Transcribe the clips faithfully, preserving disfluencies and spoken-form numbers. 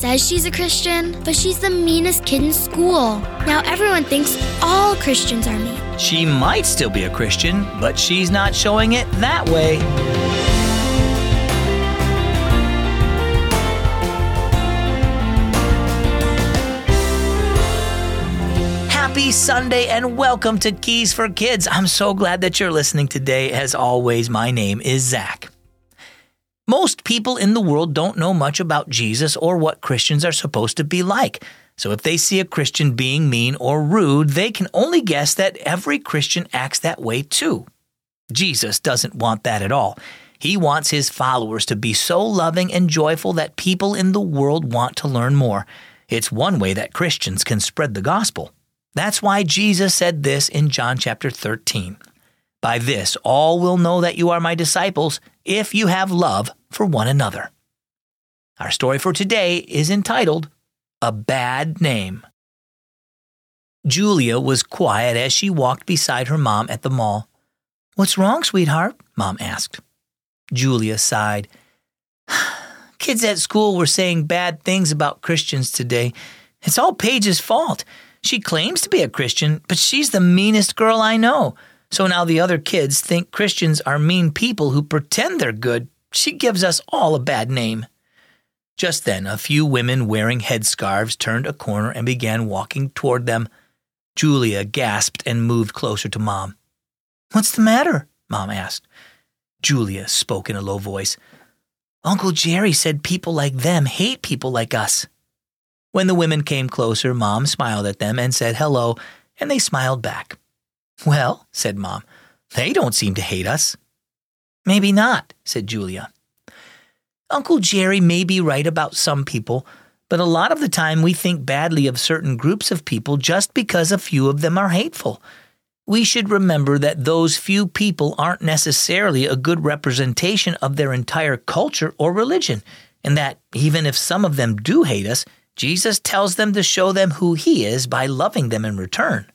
says she's a Christian, but she's the meanest kid in school. Now everyone thinks all Christians are mean. She might still be a Christian, but she's not showing it that way. Happy Sunday and welcome to Keys for Kids. I'm so glad that you're listening today. As always, my name is Zach. Most people in the world don't know much about Jesus or what Christians are supposed to be like. So if they see a Christian being mean or rude, they can only guess that every Christian acts that way too. Jesus doesn't want that at all. He wants his followers to be so loving and joyful that people in the world want to learn more. It's one way that Christians can spread the gospel. That's why Jesus said this in John chapter thirteen. By this, all will know that you are my disciples if you have love for one another. Our story for today is entitled, A Bad Name. Julia was quiet as she walked beside her mom at the mall. What's wrong, sweetheart? Mom asked. Julia sighed. Kids at school were saying bad things about Christians today. It's all Paige's fault. She claims to be a Christian, but she's the meanest girl I know. So now the other kids think Christians are mean people who pretend they're good. She gives us all a bad name. Just then, a few women wearing headscarves turned a corner and began walking toward them. Julia gasped and moved closer to Mom. What's the matter? Mom asked. Julia spoke in a low voice. Uncle Jerry said people like them hate people like us. When the women came closer, Mom smiled at them and said hello, and they smiled back. Well, said Mom, they don't seem to hate us. Maybe not, said Julia. Uncle Jerry may be right about some people, but a lot of the time we think badly of certain groups of people just because a few of them are hateful. We should remember that those few people aren't necessarily a good representation of their entire culture or religion, and that even if some of them do hate us, Jesus tells them to show them who he is by loving them in return.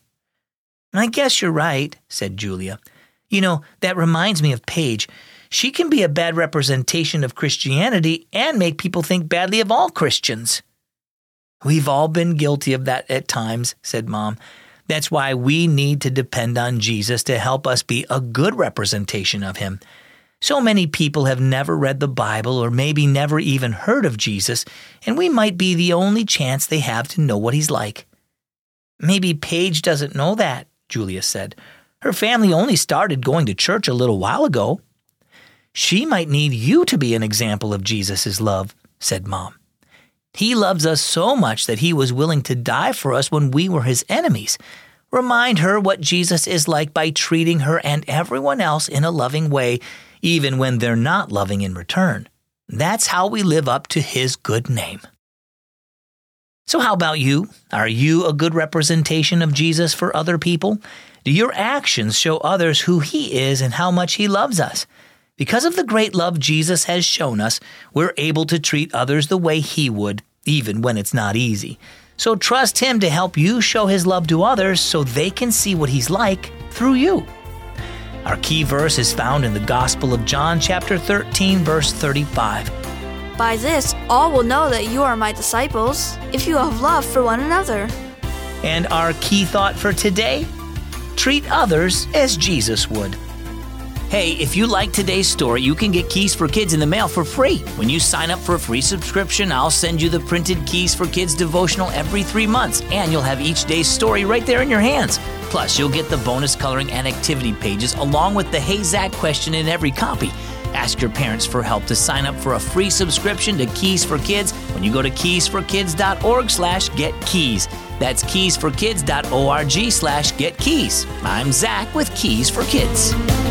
I guess you're right, said Julia. You know, that reminds me of Paige. She can be a bad representation of Christianity and make people think badly of all Christians. We've all been guilty of that at times, said Mom. That's why we need to depend on Jesus to help us be a good representation of him. So many people have never read the Bible or maybe never even heard of Jesus, and we might be the only chance they have to know what he's like. Maybe Paige doesn't know that, Julia said. Her family only started going to church a little while ago. She might need you to be an example of Jesus' love, said Mom. He loves us so much that he was willing to die for us when we were his enemies. Remind her what Jesus is like by treating her and everyone else in a loving way, even when they're not loving in return. That's how we live up to his good name. So how about you? Are you a good representation of Jesus for other people? Do your actions show others who he is and how much he loves us? Because of the great love Jesus has shown us, we're able to treat others the way he would, even when it's not easy. So trust him to help you show his love to others so they can see what he's like through you. Our key verse is found in the Gospel of John, chapter thirteen, verse thirty-five. By this, all will know that you are my disciples, if you have love for one another. And our key thought for today? Treat others as Jesus would. Hey, if you like today's story, you can get Keys for Kids in the mail for free. When you sign up for a free subscription, I'll send you the printed Keys for Kids devotional every three months, and you'll have each day's story right there in your hands. Plus, you'll get the bonus coloring and activity pages along with the Hey Zach question in every copy. Ask your parents for help to sign up for a free subscription to Keys for Kids when you go to keysforkids.org slash getkeys. That's keysforkids.org slash getkeys. I'm Zach with Keys for Kids.